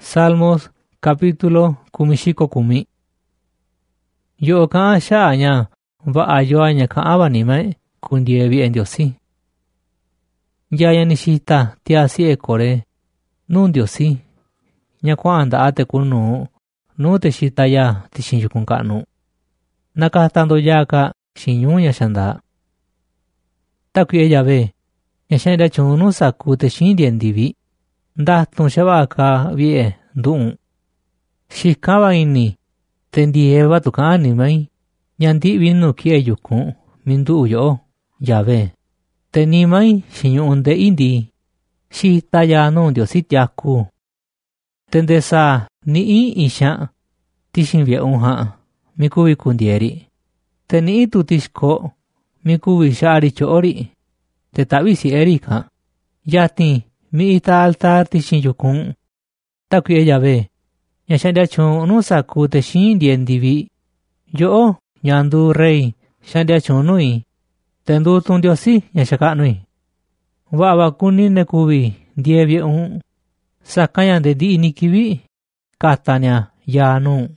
Salmos capítulo kumishiko kumi. Yo kaan sha'aña va'a yoaña ka'avanimai kundievi en Diosi. Yaya nishita tiasi ekore nun Diosi. Ña kua'an nda'a tekunu nu texita ya tixin yukun ka'nu. Nakatando yaka xiñuña xanda. Takuye Yahvé, ña xaña chunu saku texin diendivi. Ndatun xavaka vie ndu'un. Xikava ini tendieva tu ka'animai. Ñandi'vi nu kie yukun mindu'u yo'o Yahvé. Tenimai xiñu'un nde indi. Xita ya nu Diosi tiaku. Tendesa ni'i ixan tixin vie'un ja'a mikuvi kundieri. Te ni'i tu tixko mikuvi xa'ari cho'ori. Te ta'vi si'eri ka. Yatin mi'ita altar tixin yukun. Takuye Yahvé, ña xandia chunu saku texin diendivi. Yo'o ñandu rey xandia chunui. Tendutun Diosi ña xaka'nui. Va'a vakuni nekuvi ndie vie'un. Sakaña nde ndi'i nikivi kataña yanu.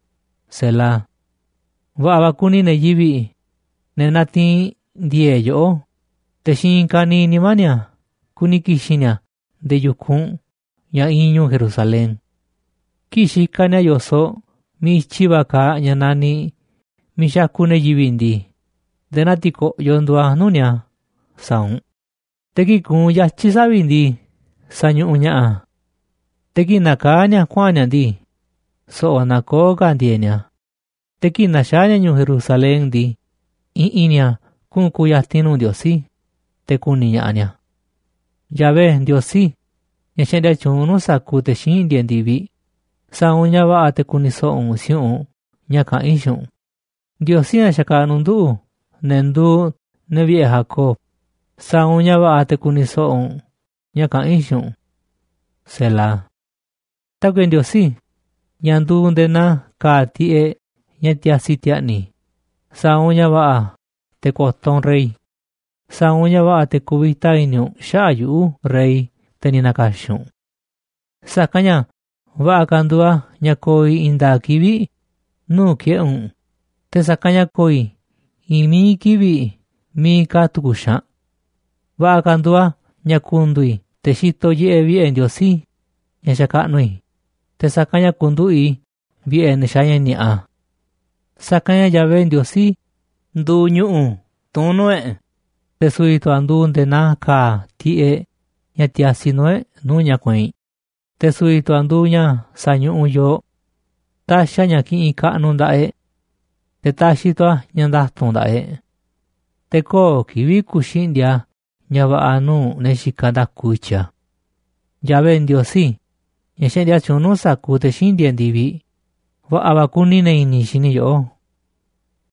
Sela. Va'a vakuni neyivi nenatin ndie yo'o. Texin kani nimania kuni kixiña nde yukun ña iñu Jerusalén. Kixikania yoso mi chivaka ña nani mi xaku neyivi ndi. Denatiko yondua nunia saun. Teki kun yachi savi ndi sañu'u ña'a. Teki nakaña kuaña ndi. So'o nakoga ndienia. Teki naxaña ñu Jerusalén ndi. I'inia kun kuyatinu Diosi. Tekuni ña'aña. Yahvé Diosi, ña xandia chunu saku texin diendivi. Saun ña va'a tekuni so'un siu'un ña ka'in xiu'un. Diosi ña xaka'nu ndu'u nendu nevie'e Jacob. Saun ña va'a tekuni so'un ña ka'in xiu'un. Sela. Takuye Diosi, ña ndu ndena ka ti'e ña tiasi tia'ni. Saun ña va'a tekoton rey. Saun ña va'a tekuvita iniu xa'a yu'u rey teninakaxiun. Sakaña va'a kandua ña koi inda kivi nu kie'un. Te sakaña koi imi kivi mi katukushan. Va'a kandua ña kundui te xito ye'e vie Diosi ña xaka'nui. Te sakaña kundu'i vie nexaña ni'a. Sakaña Yahvé Diosi ndu ñu'u tunue. Te suito andu ndena ka ti'e ña tiasinue nu ña kuein. Te suito andu ña sañu'u yo. Taxa ña ki'in ka'nu nda'e. Te taxitua ña ndatun nda'e. Te ko kivi kuxindia ña va'a nu nexika ndaku itya. Yahvé Diosi, ña xandia chunu saku texin diendivi. Va'a vakuni ne ini xini yo'o.